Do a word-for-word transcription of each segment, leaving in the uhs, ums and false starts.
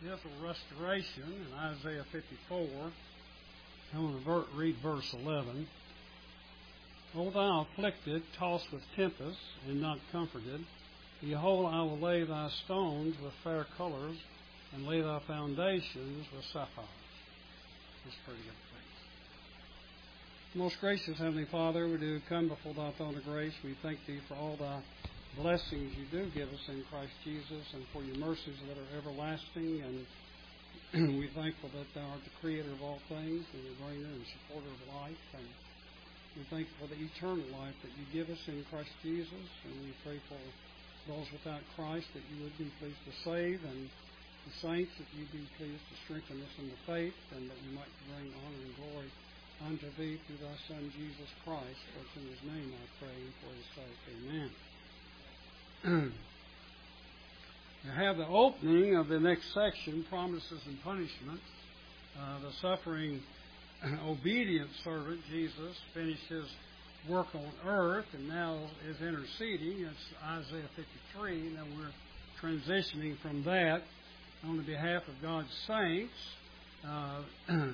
Israel restoration in Isaiah fifty-four. I'm going to ver- read verse eleven. O thou afflicted, tossed with tempests, and not comforted, behold, I will lay thy stones with fair colors, and lay thy foundations with sapphires. That's pretty good things. Most gracious Heavenly Father, we do come before thy throne of grace. We thank thee for all thy blessings you do give us in Christ Jesus, and for your mercies that are everlasting. And we're thankful that thou art the creator of all things, and the bringer and supporter of life. And we thank you for the eternal life that you give us in Christ Jesus. And we pray for those without Christ that you would be pleased to save, and the saints that you be pleased to strengthen us in the faith, and that we might bring honor and glory unto thee through thy Son Jesus Christ. For it's in his name I pray, and for his sake. Amen. You have the opening of the next section, Promises and Punishments. Uh, the suffering, obedient servant, Jesus, finished his work on earth and now is interceding. It's Isaiah fifty-three. Now we're transitioning from that on the behalf of God's saints. Uh,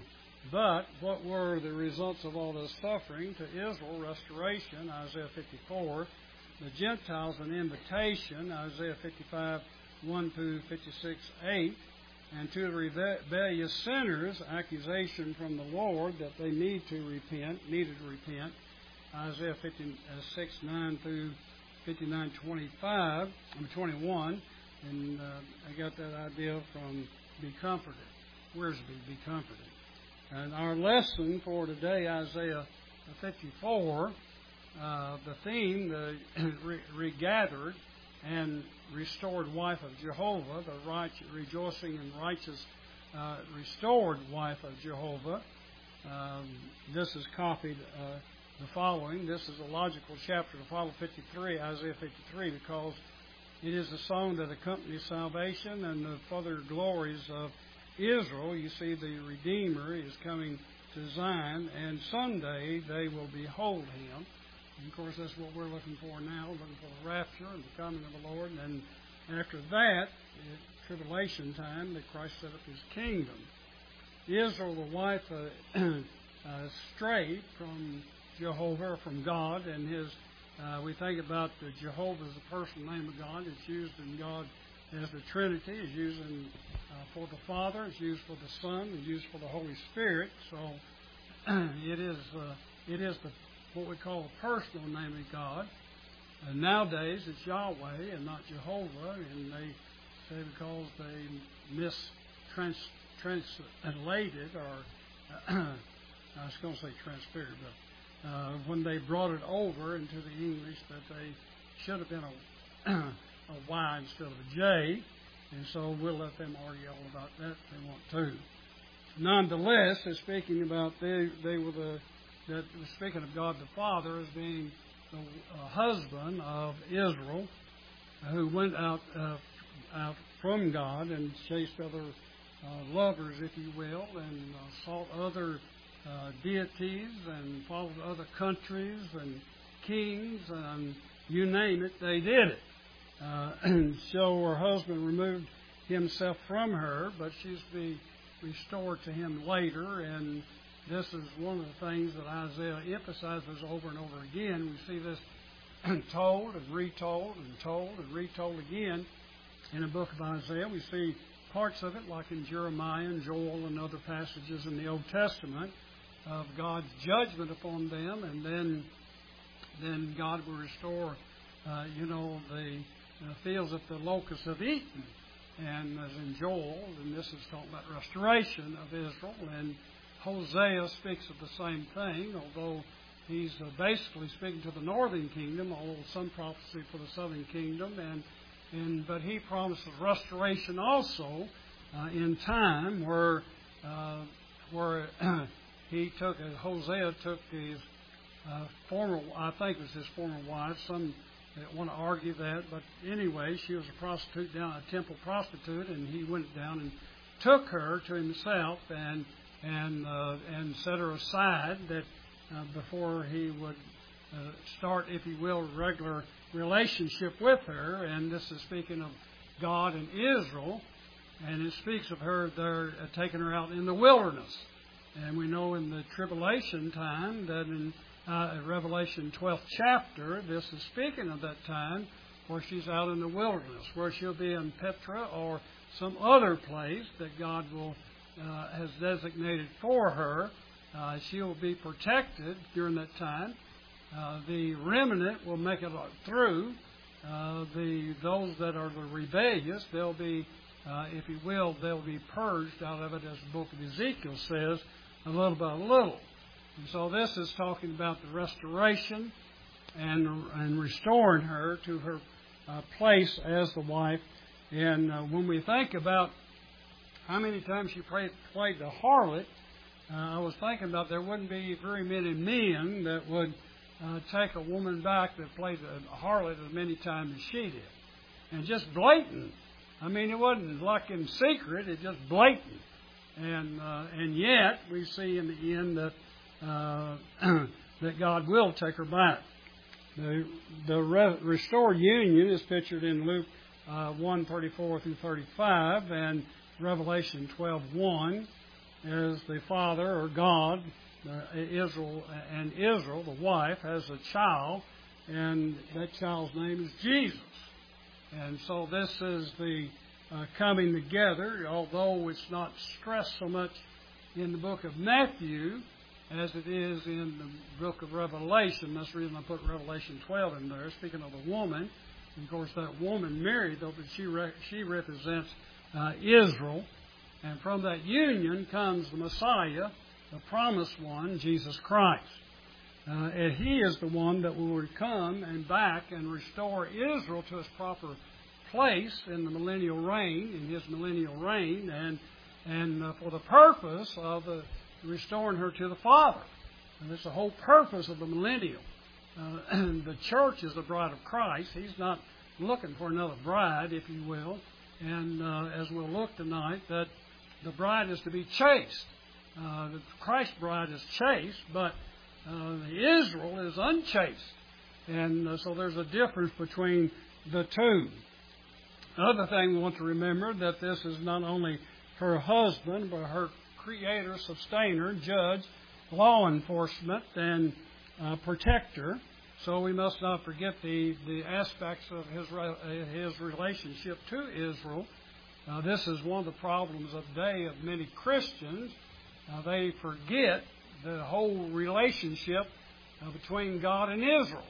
but what were the results of all this suffering? To Israel, restoration, Isaiah fifty-four. The Gentiles, an invitation, Isaiah fifty-five, one through fifty-six, eight. And to the rebellious sinners, accusation from the Lord that they need to repent, needed to repent, Isaiah fifty-six, nine through fifty-nine, twenty-five, twenty-one. And uh, I got that idea from Be Comforted. Where's Be? Be Comforted. And our lesson for today, Isaiah fifty-four, uh, the theme, the re- regathered and restored wife of Jehovah, the right, rejoicing and righteous uh, restored wife of Jehovah. Um, this is copied uh, the following. This is a logical chapter to follow fifty-three, Isaiah fifty-three, because it is a song that accompanies salvation and the further glories of Israel. You see, the Redeemer is coming to Zion, and someday they will behold him. And of course, that's what we're looking for now, looking for the rapture and the coming of the Lord. And then after that, at tribulation time, that Christ set up his kingdom. Israel, the wife, uh, uh, strayed from Jehovah, from God, and his Uh, we think about the Jehovah as a personal name of God. It's used in God as the Trinity. It's used in, uh, for the Father. It's used for the Son. It's used for the Holy Spirit. So it is uh, it is the, what we call a personal name of God. And nowadays it's Yahweh and not Jehovah. And they say because they mistranslated or uh, I was going to say transfigured, but Uh, when they brought it over into the English, that they should have been a, a Y instead of a J, and so we'll let them argue all about that if they want to. Nonetheless, they're speaking about they they were the that speaking of God the Father as being the uh, husband of Israel, uh, who went out uh, out from God and chased other uh, lovers, if you will, and uh, sought other Uh, deities and followed other countries and kings and you name it, they did it. Uh, and so her husband removed himself from her, but she's to be restored to him later. And this is one of the things that Isaiah emphasizes over and over again. We see this told and retold and told and retold again in the book of Isaiah. We see parts of it like in Jeremiah and Joel and other passages in the Old Testament of God's judgment upon them, and then then God will restore, uh, you know, the uh, fields that the locusts have eaten. And as in Joel, and this is talking about restoration of Israel, and Hosea speaks of the same thing, although he's uh, basically speaking to the northern kingdom, although some prophecy for the southern kingdom, and and but he promises restoration also uh, in time where uh, where He took, Hosea took his uh, former, I think it was his former wife. Some want to argue that, but anyway, she was a prostitute down, a temple prostitute, and he went down and took her to himself and and uh, and set her aside that uh, before he would uh, start, if you will, a regular relationship with her. And this is speaking of God and Israel. And it speaks of her there uh, taking her out in the wilderness. And we know in the tribulation time that in uh, Revelation twelfth chapter, this is speaking of that time where she's out in the wilderness, where she'll be in Petra or some other place that God will uh, has designated for her. Uh, she will be protected during that time. Uh, the remnant will make it through. Uh, the those that are the rebellious, they'll be, uh, if you will, they'll be purged out of it, as the book of Ezekiel says, a little by little. And so this is talking about the restoration and and restoring her to her uh, place as the wife. And uh, when we think about how many times she played, played the harlot, uh, I was thinking about there wouldn't be very many men that would uh, take a woman back that played a harlot as many times as she did. And just blatant. I mean, it wasn't like in secret, it just blatant. And uh, and yet, we see in the end that uh, that God will take her back. The, the re- restored union is pictured in Luke uh, one thirty-four through thirty-five and Revelation twelve one, as the father or God, uh, Israel, and Israel, the wife, has a child, and that child's name is Jesus. And so this is the uh, coming together, although it's not stressed so much in the book of Matthew as it is in the book of Revelation. That's the reason I put Revelation twelve in there, speaking of a woman. And of course, that woman married, though, but she re- she represents uh, Israel. And from that union comes the Messiah, the promised one, Jesus Christ. Uh, and He is the one that will come and back and restore Israel to its proper place in the millennial reign, in His millennial reign, and and uh, for the purpose of uh, restoring her to the Father. And it's the whole purpose of the millennial. Uh, and the church is the bride of Christ. He's not looking for another bride, if you will. And uh, as we'll look tonight, that the bride is to be chaste. Uh, the Christ bride is chaste, but uh, Israel is unchaste. And uh, so there's a difference between the two. Another thing we want to remember, that this is not only her husband, but her creator, sustainer, judge, law enforcement, and uh, protector. So we must not forget the, the aspects of his, his relationship to Israel. Uh, this is one of the problems of the day of many Christians. Uh, they forget the whole relationship uh, between God and Israel.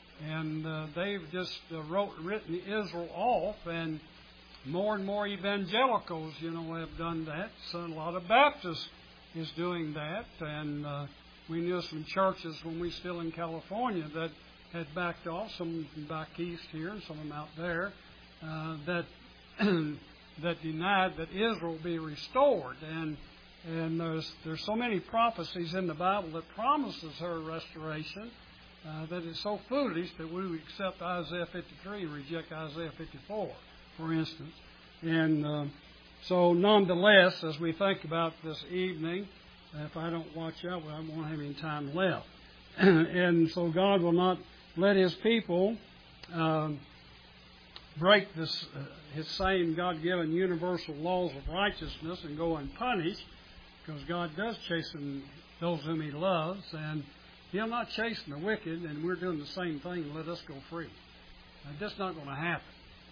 And uh, they've just uh, wrote, written Israel off, and more and more evangelicals, you know, have done that. So a lot of Baptists is doing that. And uh, we knew some churches when we were still in California that had backed off, some back east here and some of them out there, uh, that that denied that Israel be restored. And and there's there's so many prophecies in the Bible that promises her restoration uh, that it's so foolish that we would accept Isaiah fifty-three and reject Isaiah fifty-four, for instance. And uh, so nonetheless, as we think about this evening, if I don't watch out, well, I won't have any time left. And so God will not let His people uh, break this, uh, His same God-given universal laws of righteousness and go unpunished, because God does chasten those whom He loves, and He'll not chasten the wicked, and we're doing the same thing and let us go free. Uh, that's not going to happen.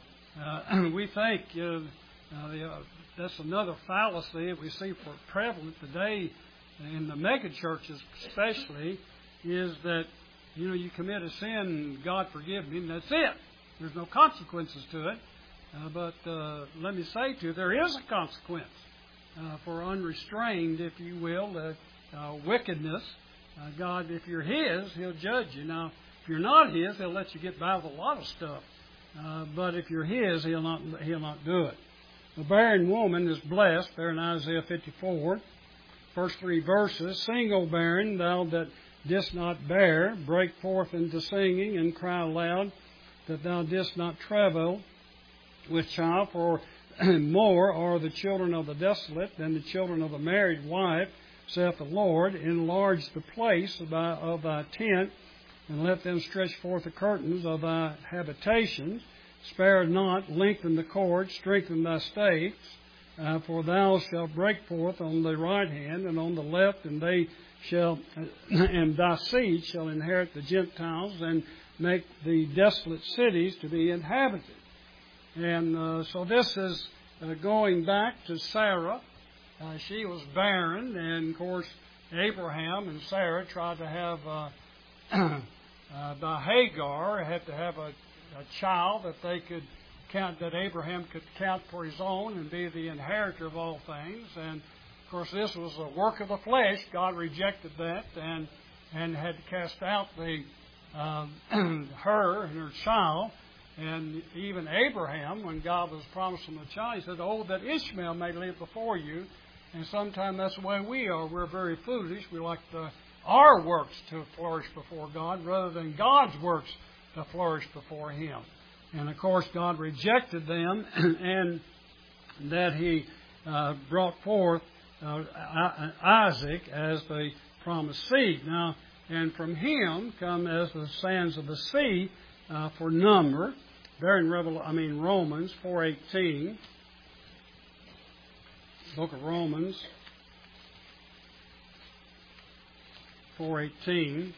Uh, we think uh, uh, the, uh, that's another fallacy that we see for prevalent today in the mega churches especially, is that, you know, you commit a sin, God forgive me, and that's it. There's no consequences to it. Uh, but uh, let me say to you, there is a consequence uh, for unrestrained, if you will, uh, uh, wickedness. Uh, God, if you're His, He'll judge you. Now, if you're not His, He'll let you get by with a lot of stuff. Uh, but if you're His, He'll not He'll not do it. The barren woman is blessed there in Isaiah fifty-four. First three verses. Sing, O barren, thou that didst not bear, break forth into singing and cry aloud, that thou didst not travail with child, for more are the children of the desolate than the children of the married wife, saith the Lord. Enlarge the place of thy, of thy tent, and let them stretch forth the curtains of thy habitations. Spare not, lengthen the cord, strengthen thy stakes, Uh, for thou shalt break forth on the right hand and on the left, and they shall, and thy seed shall inherit the Gentiles and make the desolate cities to be inhabited. And uh, so this is uh, going back to Sarah. Uh, she was barren, and of course Abraham and Sarah tried to have, uh, uh, by Hagar, had to have a, a child that they could count, that Abraham could count for his own and be the inheritor of all things. And of course, this was a work of the flesh. God rejected that and and had to cast out the uh, her and her child. And even Abraham, when God was promising the child, he said, "Oh, that Ishmael may live before you." And sometimes that's the way we are. We're very foolish. We like the, our works to flourish before God rather than God's works to flourish before Him. And of course, God rejected them, and that He uh, brought forth uh, Isaac as the promised seed. Now, and from him come as the sands of the sea uh, for number. There in Revel, I mean Romans four eighteen, book of Romans four eighteen.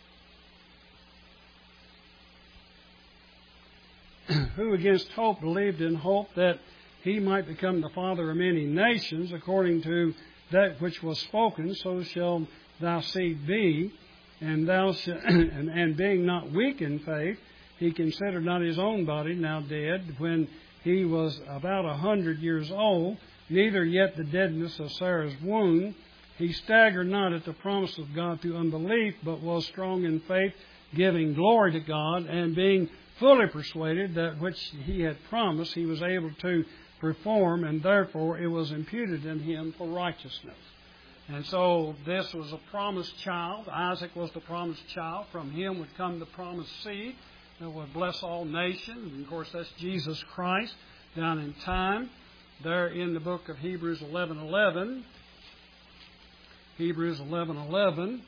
Who against hope believed in hope that he might become the father of many nations, according to that which was spoken, so shall thy seed be. And thou sh- and, and being not weak in faith, he considered not his own body now dead, when he was about a hundred years old, neither yet the deadness of Sarah's womb. He staggered not at the promise of God through unbelief, but was strong in faith, giving glory to God, and being fully persuaded that which he had promised he was able to perform, and therefore it was imputed in him for righteousness. And so this was a promised child. Isaac was the promised child. From him would come the promised seed that would bless all nations. And of course, that's Jesus Christ down in time. There in the book of Hebrews eleven eleven. Hebrews eleven eleven.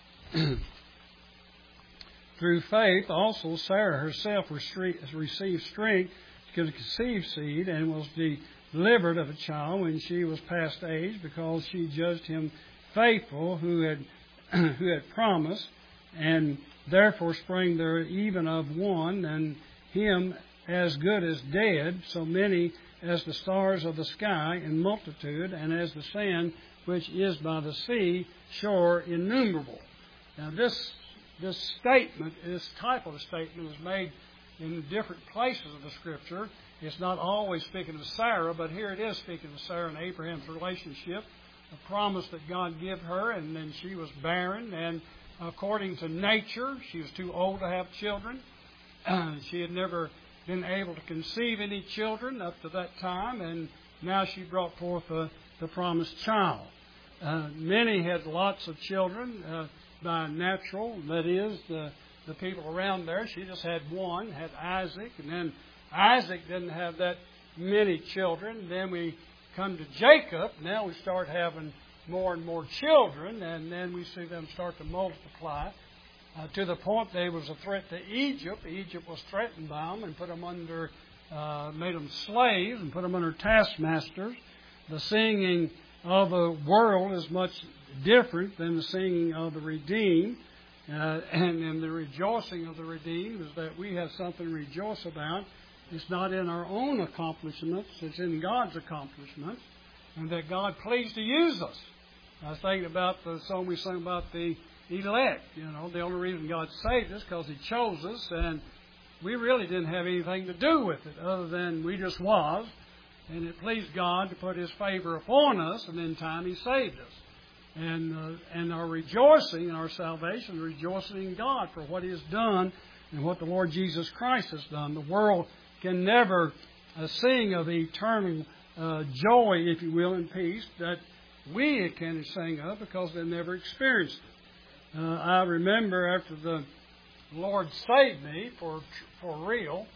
Through faith, also Sarah herself received strength to conceive seed, and was delivered of a child when she was past age, because she judged him faithful who had who had promised. And therefore sprang there even of one, and him as good as dead, so many as the stars of the sky in multitude, and as the sand which is by the sea shore innumerable. Now this This statement, this type of a statement is made in different places of the Scripture. It's not always speaking of Sarah, but here it is speaking of Sarah and Abraham's relationship, a promise that God gave her, and then she was barren, and according to nature, she was too old to have children. Uh, she had never been able to conceive any children up to that time, and now she brought forth a, the promised child. Uh, many had lots of children, uh, by natural, that is, the, the people around there. She just had one, had Isaac, and then Isaac didn't have that many children. Then we come to Jacob. Now we start having more and more children, and then we see them start to multiply uh, to the point they was a threat to Egypt. Egypt was threatened by them and put them under, uh, made them slaves and put them under taskmasters. The singing of the world is much different than the singing of the redeemed. Uh, and, and the rejoicing of the redeemed is that we have something to rejoice about. It's not in our own accomplishments, it's in God's accomplishments, and that God pleased to use us. I was thinking about the song we sung about the elect. You know, the only reason God saved us is because He chose us, and we really didn't have anything to do with it other than we just was. And it pleased God to put His favor upon us, and in time He saved us. And uh, and our rejoicing in our salvation, rejoicing in God for what He has done and what the Lord Jesus Christ has done. The world can never uh, sing of the eternal uh, joy, if you will, and peace that we can sing of, because they've never experienced it. Uh, I remember after the Lord saved me for for real,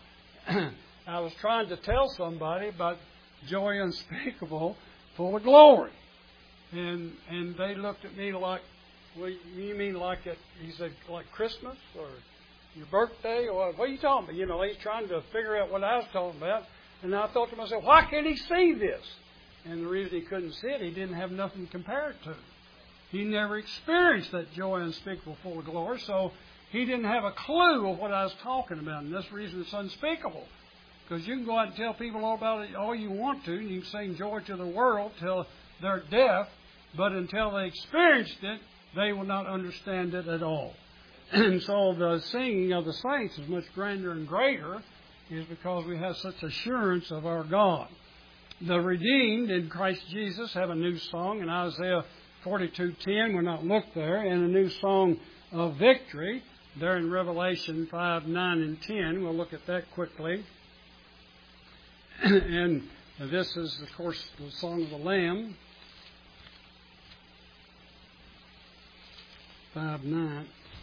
I was trying to tell somebody about joy unspeakable, full of glory. And and they looked at me like, well, you mean like it? He said, like Christmas or your birthday, or what are you talking about? You know, he's trying to figure out what I was talking about. And I thought to myself, why can't he see this? And the reason he couldn't see it, he didn't have nothing to compare it to. He never experienced that joy unspeakable, full of glory, so he didn't have a clue of what I was talking about. And that's the reason it's unspeakable. Because you can go out and tell people all about it all you want to. You can sing joy to the world till they're deaf, but until they experienced it, they will not understand it at all. And so the singing of the saints is much grander and greater, is because we have such assurance of our God. The redeemed in Christ Jesus have a new song in Isaiah forty-two ten. We'll not look there. And a new song of victory there in Revelation five, nine, and ten. We'll look at that quickly. And this is, of course, the song of the Lamb. five, nine.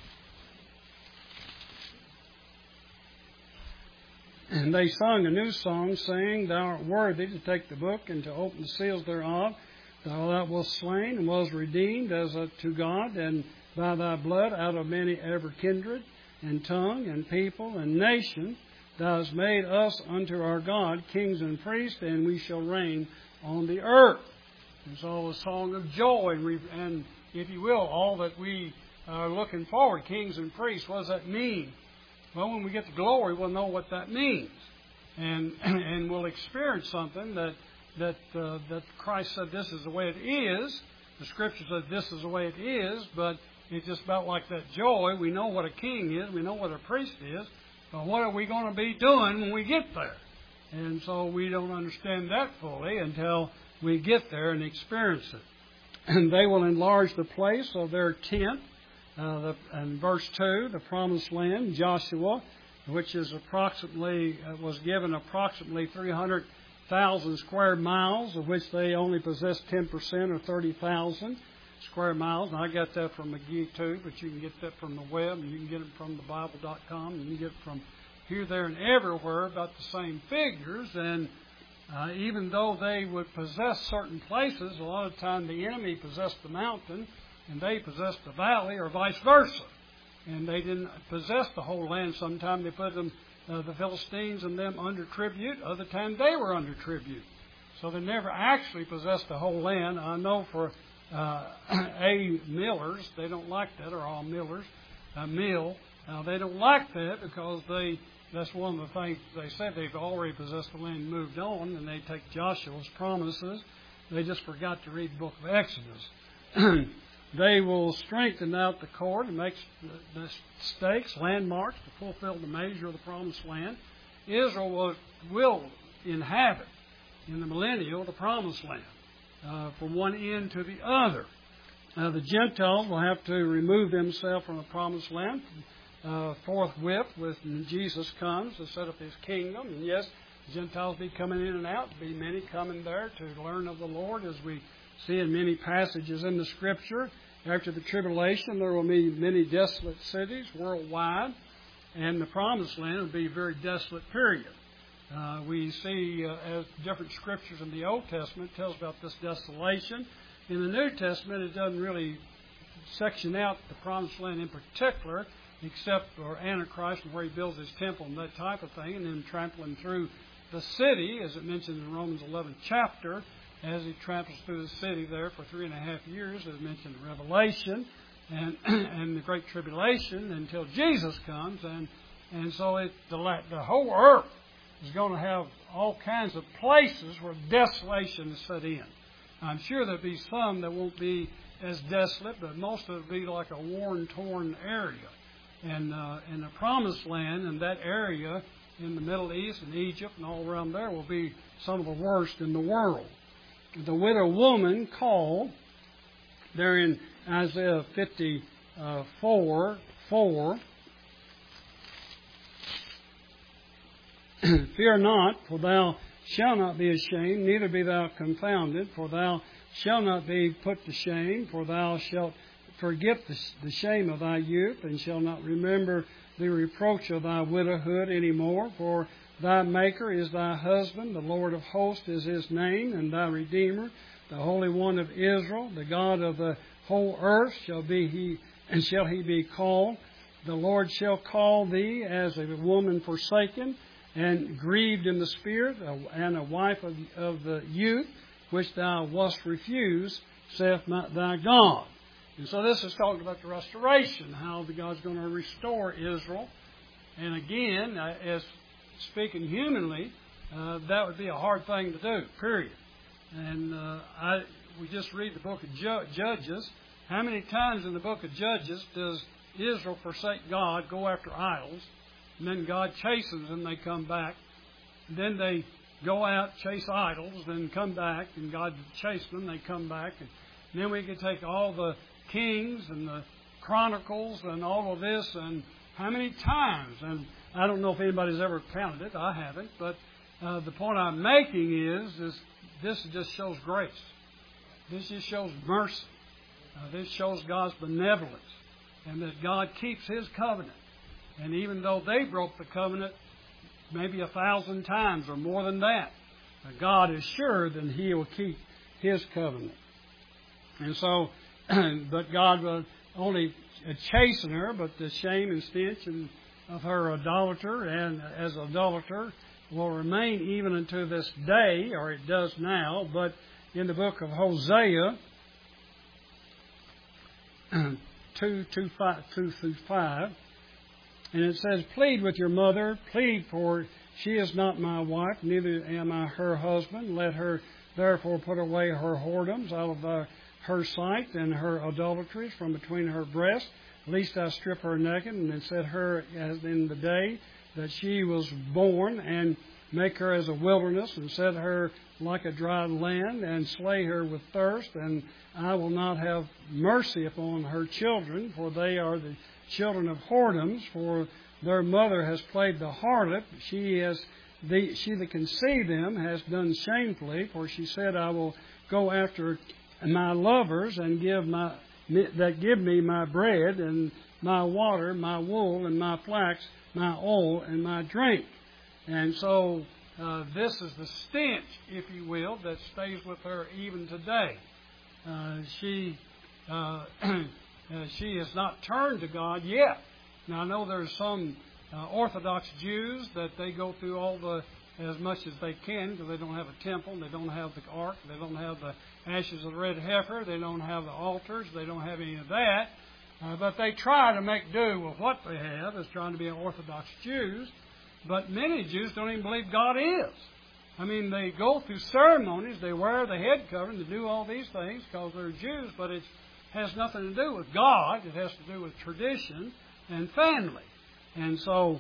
And they sung a new song, saying, Thou art worthy to take the book and to open the seals thereof. Thou that wast slain and was redeemed as to God, and by thy blood out of many every kindred, and tongue, and people, and nation, thou hast made us unto our God kings and priests, and we shall reign on the earth. And so a song of joy, and if you will, all that we are looking forward, kings and priests. What does that mean? Well, when we get to glory, we'll know what that means, and and we'll experience something that that uh, that Christ said this is the way it is. The Scripture said this is the way it is, but it's just about like that joy. We know what a king is, we know what a priest is, but what are we going to be doing when we get there? And so we don't understand that fully until we get there and experience it. And they will enlarge the place of their tent. Uh, the, and verse two, the promised land, Joshua, which is approximately uh, was given approximately three hundred thousand square miles, of which they only possess ten percent or thirty thousand square miles. And I got that from McGee too, but you can get that from the web, and you can get it from the Bible dot com, and you can get it from here, there, and everywhere about the same figures. And uh, even though they would possess certain places, a lot of time the enemy possessed the mountain, and they possessed the valley, or vice versa. And they didn't possess the whole land. Sometimes they put them, uh, the Philistines and them under tribute. Other times they were under tribute. So they never actually possessed the whole land. I know for uh, A. Millers, they don't like that, or all Millers, uh, Mill. Now, they don't like that because they that's one of the things they said. They've already possessed the land and moved on, and they take Joshua's promises. They just forgot to read the book of Exodus. They will strengthen out the cord and make the stakes, landmarks, to fulfill the measure of the promised land. Israel will, will inhabit in the millennial the promised land, uh, from one end to the other. Uh, the Gentiles will have to remove themselves from the promised land uh, forthwith when Jesus comes to set up His kingdom. And yes, Gentiles be coming in and out. Be many coming there to learn of the Lord, as we see in many passages in the Scripture. After the tribulation, there will be many desolate cities worldwide, and the promised land will be a very desolate period. Uh, we see, uh, as different Scriptures in the Old Testament tells about this desolation. In the New Testament, it doesn't really section out the promised land in particular, except for Antichrist and where he builds his temple and that type of thing, and then trampling through the city, as it mentioned in Romans eleventh chapter, as he tramples through the city there for three and a half years, as mentioned in Revelation, and and the Great Tribulation until Jesus comes. And and so it, the, the whole earth is going to have all kinds of places where desolation is set in. I'm sure there'll be some that won't be as desolate, but most of it will be like a worn, torn area. And uh, in the Promised Land, and that area in the Middle East and Egypt and all around there will be some of the worst in the world. The widow woman called, there in Isaiah fifty-four, four, Fear not, for thou shalt not be ashamed, neither be thou confounded, for thou shalt not be put to shame, for thou shalt forget the, the shame of thy youth, and shalt not remember the reproach of thy widowhood any more, for thy Maker is thy husband, the Lord of hosts is His name, and thy Redeemer, the Holy One of Israel, the God of the whole earth shall be He, and shall He be called. The Lord shall call thee as a woman forsaken, and grieved in the spirit, and a wife of, of the youth, which thou wast refused, saith thy God. And so this is talking about the restoration, how the God's going to restore Israel. And again, uh, as speaking humanly, uh, that would be a hard thing to do, period. And uh, I, we just read the book of Ju- Judges. How many times in the book of Judges does Israel forsake God, go after idols, and then God chases them, they come back. And then they go out, chase idols, then come back, and God chases them, they come back. And then we could take all the Kings and the Chronicles and all of this, and how many times, and I don't know if anybody's ever counted it, I haven't, but uh, the point I'm making is, is this just shows grace. This just shows mercy. Uh, this shows God's benevolence, and that God keeps His covenant. And even though they broke the covenant maybe a thousand times or more than that, uh, God is sure that He will keep His covenant. And so, but God will only chasten her, but the shame and stench and of her idolater and as idolater will remain even unto this day, or it does now. But in the book of Hosea, two, two, five, two through five, and it says, plead with your mother, plead, for she is not my wife, neither am I her husband. Let her therefore put away her whoredoms out of uh, her sight, and her idolatries from between her breasts, lest I strip her naked, and set her as in the day that she was born, and make her as a wilderness, and set her like a dry land, and slay her with thirst. And I will not have mercy upon her children, for they are the children of whoredoms, for their mother has played the harlot. She has the, she that conceived them has done shamefully, for she said, I will go after my lovers, and give my that give me my bread and my water, my wool and my flax, my oil and my drink. And so uh, this is the stench, if you will, that stays with her even today. Uh, she uh, uh, she has not turned to God yet. Now I know there's some uh, Orthodox Jews that they go through all the as much as they can, because they don't have a temple, they don't have the ark, they don't have the ashes of the red heifer, they don't have the altars, they don't have any of that. Uh, but they try to make do with what they have as trying to be Orthodox Jews. But many Jews don't even believe God is. I mean, they go through ceremonies, they wear the head covering, they do all these things because they're Jews, but it has nothing to do with God. It has to do with tradition and family. And so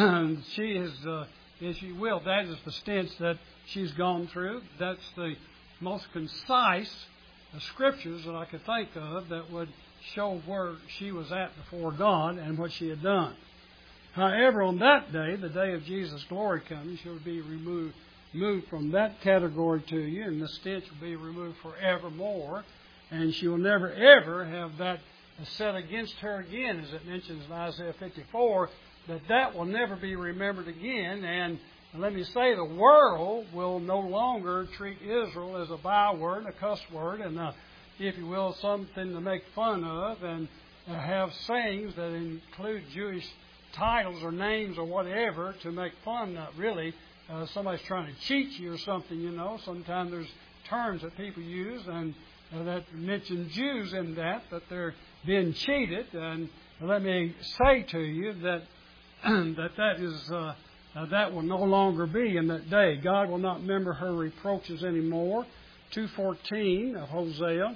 she is, uh, if you will, that is the stench that she's gone through. That's the most concise uh, scriptures that I could think of that would show where she was at before God and what she had done. However, on that day, the day of Jesus' glory coming, she will be removed moved from that category to you, and the stench will be removed forevermore, and she will never, ever have that set against her again, as it mentions in Isaiah fifty-four, that that will never be remembered again. And let me say, the world will no longer treat Israel as a byword, a cuss word, and a, if you will, something to make fun of, and have sayings that include Jewish titles or names or whatever to make fun. Not really. Uh, somebody's trying to cheat you or something, you know. Sometimes there's terms that people use and uh, that mention Jews in that, that they're being cheated. And let me say to you that that that is uh, uh, that will no longer be in that day. God will not remember her reproaches anymore. two fourteen of Hosea.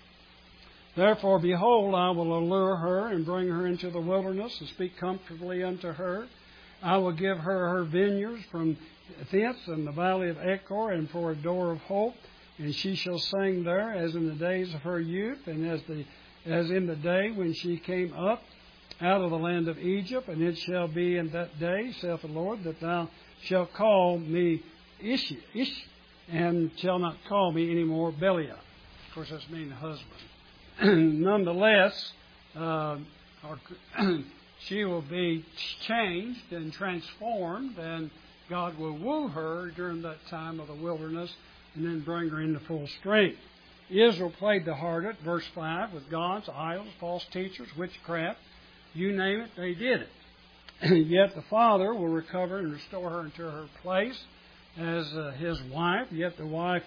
Therefore, behold, I will allure her and bring her into the wilderness and speak comfortably unto her. I will give her her vineyards from thence and the valley of Achor, and for a door of hope. And she shall sing there as in the days of her youth, and as the as in the day when she came up out of the land of Egypt. And it shall be in that day, saith the Lord, that thou shalt call me Ish, Ish and shall not call me any more Belial. Of course, that's meaning husband. Nonetheless, uh, she will be changed and transformed, and God will woo her during that time of the wilderness and then bring her into full strength. Israel played the harlot, verse five, with gods, idols, false teachers, witchcraft. You name it, they did it. Yet the Father will recover and restore her into her place as uh, his wife. Yet the wife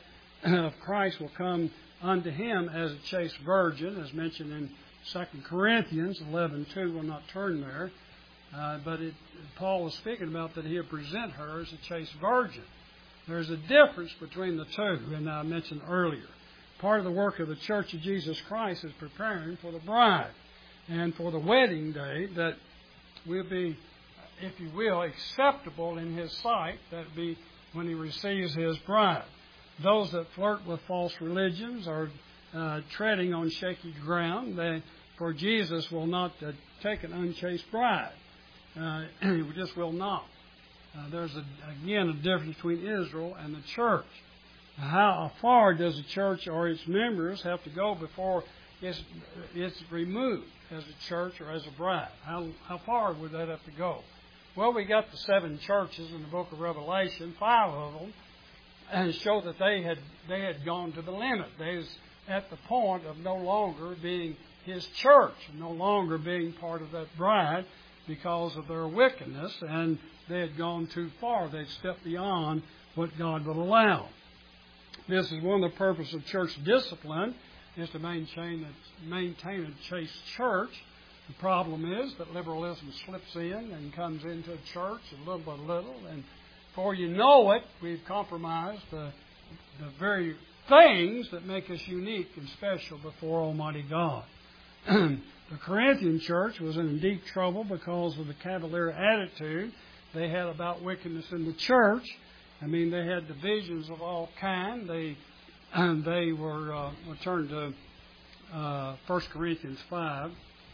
of Christ will come unto him as a chaste virgin, as mentioned in Second Corinthians eleven two. We'll not turn there. Uh, but it, Paul is speaking about that he'll present her as a chaste virgin. There's a difference between the two, and I mentioned earlier. Part of the work of the Church of Jesus Christ is preparing for the bride and for the wedding day that will be, if you will, acceptable in his sight. That be when he receives his bride. Those that flirt with false religions are uh, treading on shaky ground. They, for Jesus will not uh, take an unchaste bride. Uh, he just will not. Uh, there's, a, again, a difference between Israel and the church. How far does the church or its members have to go before it's, it's removed as a church or as a bride? How, how far would that have to go? Well, we got the seven churches in the book of Revelation, five of them, and show that they had they had gone to the limit. They was at the point of no longer being his church, no longer being part of that bride because of their wickedness, and they had gone too far. They'd stepped beyond what God would allow. This is one of the purposes of church discipline, is to maintain a, maintain a chaste church. The problem is that liberalism slips in and comes into a church a little by little, and before you know it, we've compromised the, the very things that make us unique and special before Almighty God. The Corinthian church was in deep trouble because of the cavalier attitude they had about wickedness in the church. I mean, they had divisions of all kind. They and they were, uh, we'll turn to uh, First Corinthians five,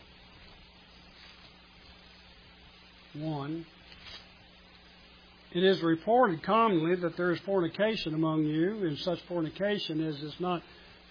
one. It is reported commonly that there is fornication among you, and such fornication as is not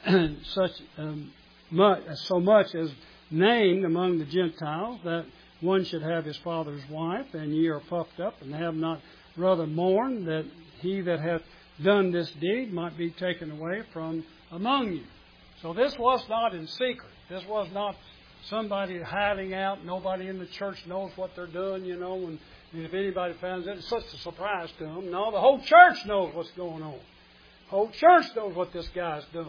such um, much, so much as named among the Gentiles, that one should have his father's wife, and ye are puffed up, and have not rather mourned that he that hath done this deed might be taken away from among you. So this was not in secret. This was not somebody hiding out. Nobody in the church knows what they're doing, you know, and if anybody finds it, it's such a surprise to them. No, the whole church knows what's going on. The whole church knows what this guy's doing.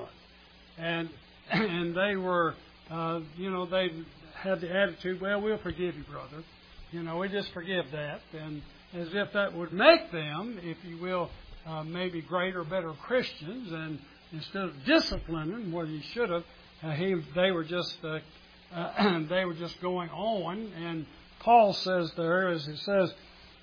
And and they were, uh, you know, they had the attitude, well, we'll forgive you, brother. You know, we just forgive that. And as if that would make them, if you will, uh, maybe greater, better Christians. And instead of disciplining what he should have, uh, he, they were just uh, uh, they were just going on. And Paul says there, as he says,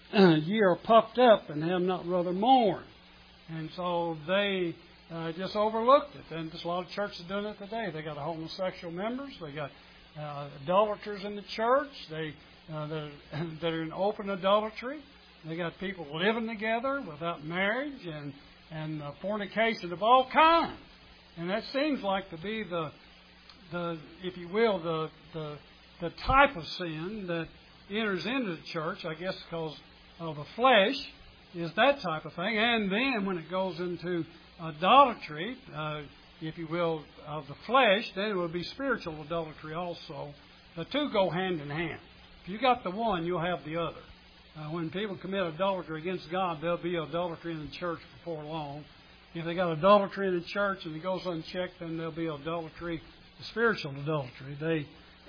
ye are puffed up and have not rather mourned. And so they uh, just overlooked it. And there's a lot of churches doing it today. They got homosexual members. They got uh, idolaters in the church. They uh, that, are, that are in open adultery. They got people living together without marriage and and uh, fornication of all kinds. And that seems like to be the the if you will the the the type of sin that enters into the church, I guess because of the flesh, is that type of thing. And then when it goes into idolatry, uh, if you will, of the flesh, then it will be spiritual adultery also. The two go hand in hand. If you got the one, you'll have the other. Uh, when people commit adultery against God, there'll be adultery in the church before long. If they got adultery in the church and it goes unchecked, then there'll be adultery, spiritual adultery. They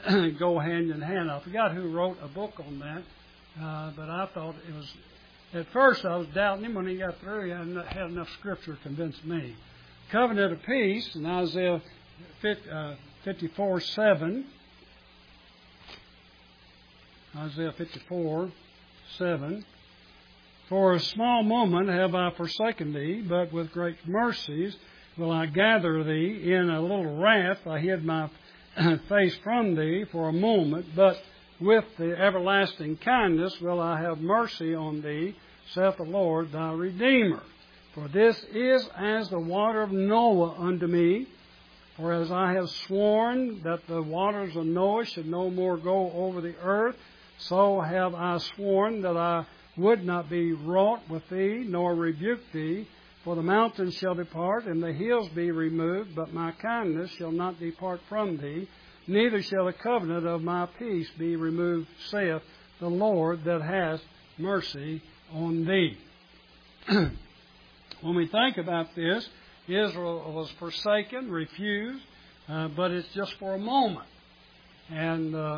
go hand in hand. I forgot who wrote a book on that, uh, but I thought it was, at first I was doubting him. When he got through, he hadn't had enough scripture to convince me. Covenant of peace in Isaiah fifty-four seven. Isaiah fifty-four seven. For a small moment have I forsaken thee, but with great mercies will I gather thee. In a little wrath I hid my face from thee for a moment, but with the everlasting kindness will I have mercy on thee, saith the Lord thy Redeemer. For this is as the water of Noah unto me. For as I have sworn that the waters of Noah should no more go over the earth, so have I sworn that I would not be wroth with thee, nor rebuke thee. For the mountains shall depart, and the hills be removed, but my kindness shall not depart from thee, neither shall the covenant of my peace be removed, saith the Lord that hath mercy on thee. When we think about this, Israel was forsaken, refused, uh, but it's just for a moment. And uh,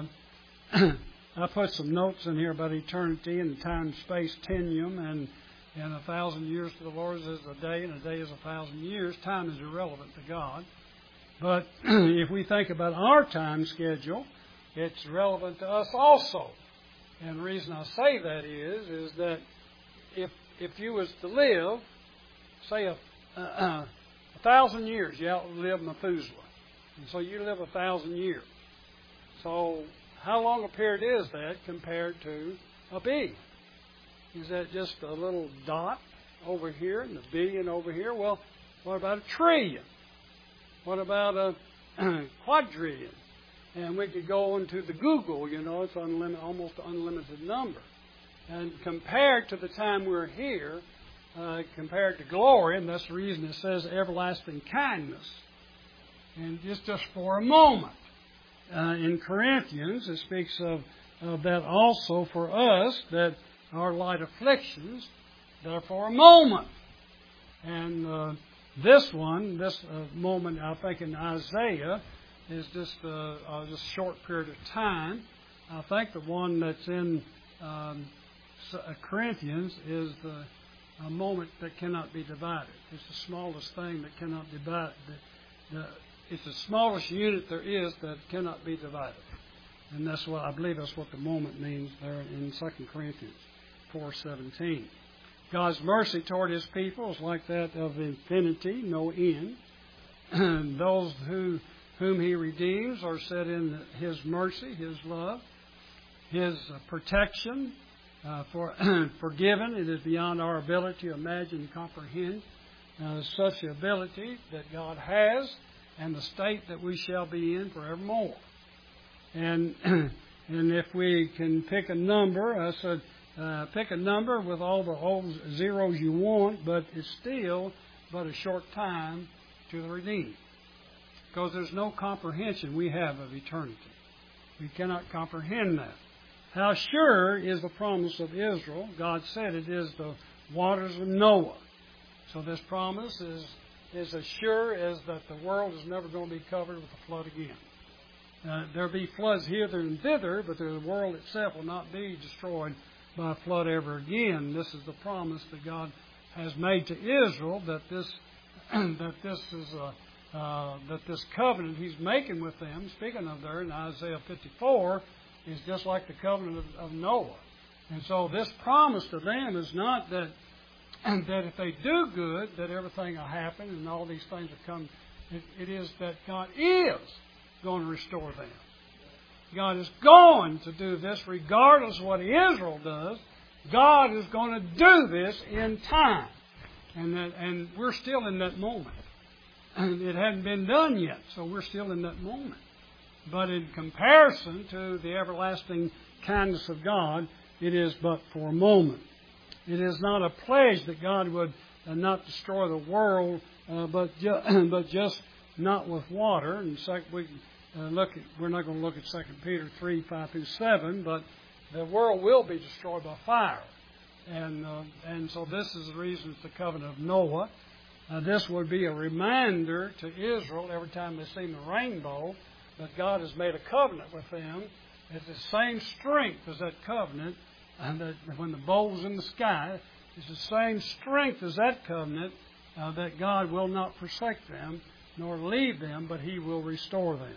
I put some notes in here about eternity and time-space continuum, and, and a thousand years to the Lord is a day, and a day is a thousand years. Time is irrelevant to God. But if we think about our time schedule, it's relevant to us also. And the reason I say that is, is that if if you was to live, say, a, a, a thousand years, you outlive Methuselah. And so you live a thousand years. So how long a period is that compared to a bee? Is that just a little dot over here and a billion over here? Well, what about a trillion? What about a quadrillion? And we could go into the Google, you know, it's unlimited, almost an unlimited number. And compared to the time we're here, uh, compared to glory, and that's the reason it says everlasting kindness. And just, just for a moment. Uh, in Corinthians, it speaks of, of that also for us, that our light afflictions, that are for a moment. And uh, this one, this uh, moment, I think in Isaiah, is just uh, a just short period of time. I think the one that's in um, Corinthians is the a moment that cannot be divided. It's the smallest thing that cannot be divided. The, the, it's the smallest unit there is that cannot be divided. And that's what I believe that's what the moment means there in Second Corinthians four seventeen. God's mercy toward His people is like that of infinity, no end. And those who whom He redeems are set in His mercy, His love, His protection, uh, for forgiven. It is beyond our ability to imagine and comprehend uh, such ability that God has and the state that we shall be in forevermore. And and if we can pick a number, I said, uh, pick a number with all the old zeros you want, but it's still but a short time to the redeemed. Because there's no comprehension we have of eternity. We cannot comprehend that. How sure is the promise of Israel? God said it is the waters of Noah. So this promise is, is as sure as that the world is never going to be covered with a flood again. Uh, there'll be floods hither and thither, but the world itself will not be destroyed by a flood ever again. This is the promise that God has made to Israel, that this that this is a, uh, that this covenant He's making with them. Speaking of there in Isaiah fifty-four, is just like the covenant of, of Noah. And so this promise to them is not that that if they do good, that everything will happen and all these things will come. It, it is that God is going to restore them. God is going to do this regardless of what Israel does. God is going to do this in time. And that, and we're still in that moment. And it hadn't been done yet, so we're still in that moment. But in comparison to the everlasting kindness of God, it is but for a moment. It is not a pledge that God would uh, not destroy the world, uh, but, ju- but just not with water. And so we uh, look at, we're not going to look at Second Peter three, five through seven, but the world will be destroyed by fire. And uh, and so this is the reason it's the covenant of Noah. Uh, this would be a reminder to Israel every time they see the rainbow that God has made a covenant with them. It's the same strength as that covenant, and that when the bowl's in the sky, it's the same strength as that covenant uh, that God will not forsake them nor leave them, but He will restore them.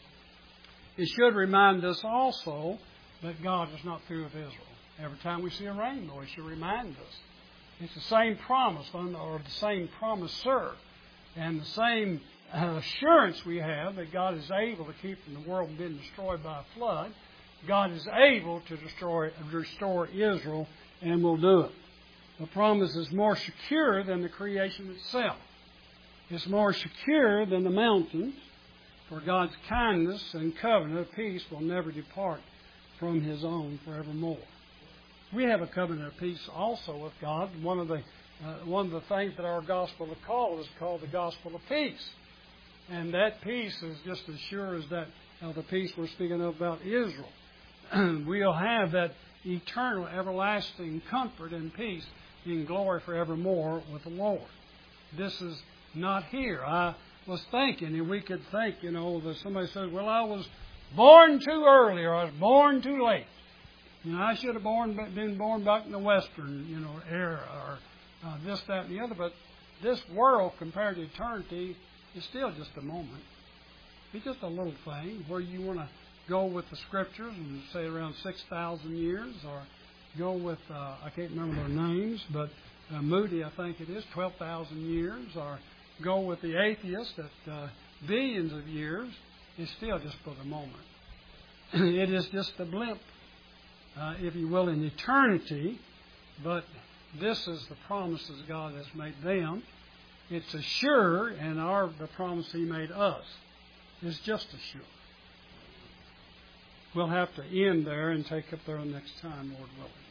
It should remind us also that God is not through with Israel. Every time we see a rainbow, it should remind us. It's the same promise, or the same promiser, and the same assurance we have that God is able to keep the world from being destroyed by a flood. God is able to destroy, restore Israel, and will do it. The promise is more secure than the creation itself. It's more secure than the mountains, for God's kindness and covenant of peace will never depart from His own forevermore. We have a covenant of peace also with God. One of the uh, one of the things that our gospel is called is called the gospel of peace, and that peace is just as sure as that uh, the peace we're speaking of about Israel. We'll have that eternal, everlasting comfort and peace in glory forevermore with the Lord. This is not here. I was thinking, and we could think, you know, that somebody says, well, I was born too early, or I was born too late. You know, I should have born, been born back in the Western, you know, era, or uh, this, that, and the other. But this world, compared to eternity, is still just a moment. It's just a little thing where you want to go with the Scriptures and say around six thousand years, or go with, uh, I can't remember their names, but uh, Moody, I think it is, twelve thousand years, or go with the atheists at uh, billions of years. It's still just for the moment. It is just a blimp, uh, if you will, in eternity, but this is the promises God has made them. It's a sure, and our the promise He made us is just as sure. We'll have to end there and take up there next time, Lord willing.